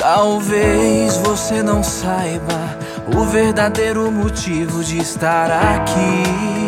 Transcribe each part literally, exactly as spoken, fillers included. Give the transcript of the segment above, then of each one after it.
Talvez você não saiba o verdadeiro motivo de estar aqui,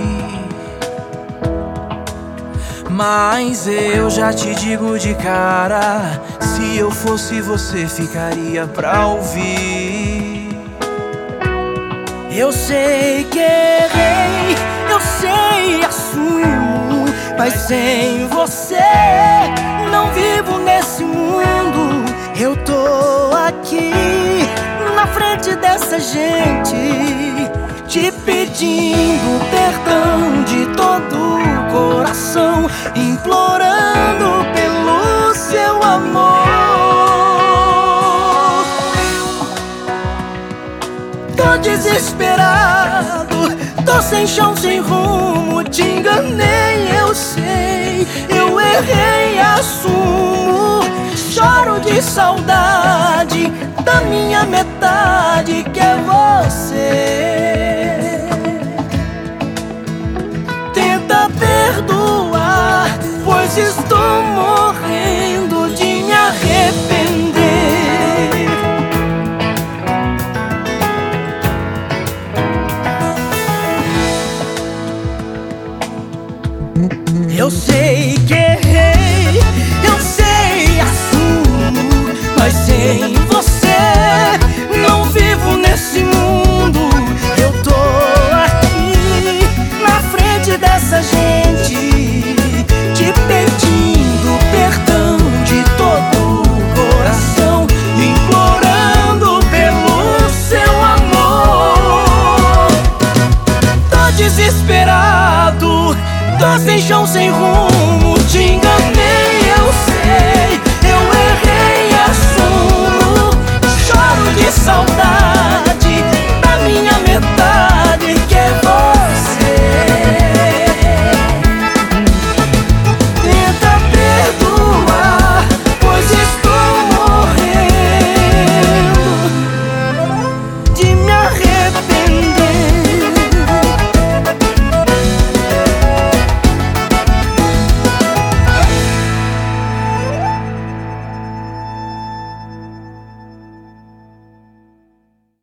mas eu já te digo de cara, se eu fosse você ficaria pra ouvir. Eu sei que errei, eu sei, assumo, mas sem você não vivo nesse mundo. Eu tô aqui na frente dessa gente, te pedindo perdão de todo o coração, implorando pelo seu amor. Tô desesperado, tô sem chão, sem rumo, te enganei, eu sei, eu errei, assumo. Choro de saudade da minha metade, que é você. Tenta perdoar, pois estou morrendo de me arrepender. Eu sei que errei, eu sei, assumo, mas sem você não vivo nesse mundo. Eu tô aqui na frente dessa gente, te pedindo perdão de todo o coração, implorando pelo seu amor. Tô desesperado, tô sem chão, sem rumo,